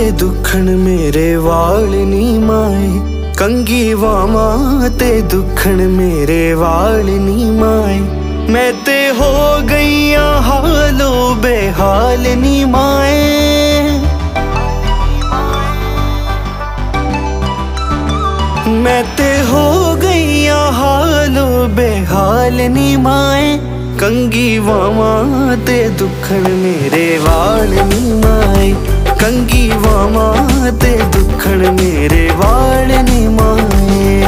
ते दुखण मेरे वाल नी माए, कंगी वावां ते दुखण मेरे वाल नी माए। मैं ते हो गईया हालो बेहाल नी माए, मैं ते हो गईया हालो बेहाल नी माए। कंगी वावां ते दुखण मेरे वाल नी माए, कंगी वावां ते दुखण मेरे वाल नी माए।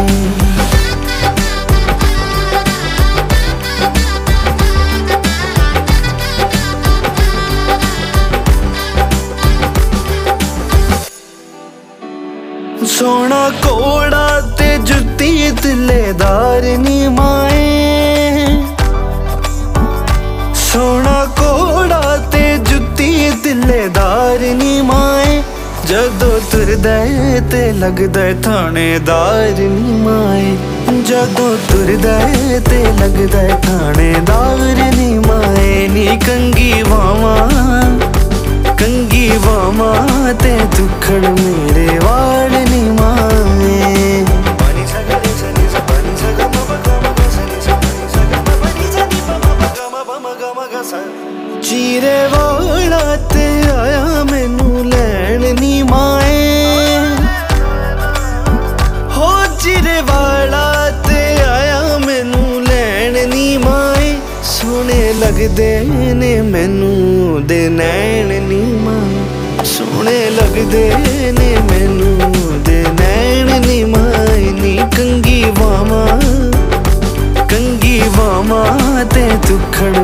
सोना कोड़ा ते जुत्ती तिल्लेदार नी माए, सोना कोड़ा ते जुत्ती तिल्लेदार नी माए। जदों तुरदा ते लगदा थानेदार नी माए, जदों तुरदा ते लगदा थानेदार नी माए। नी कंगी वावां, कंगी वावां ते दुखण मेरे वाल नी माए। चीरे वाला ते आया मैनू लैण नी माए, हो चीरे वाला ते आया मैनू लैण नी माए। सोहणे लगदे ने मैनू दे नैण नी माए, सोहणे लगदे ने मैनू दे नैण नी माए। नी कंगी वावां, कंगी वावां ते दुखण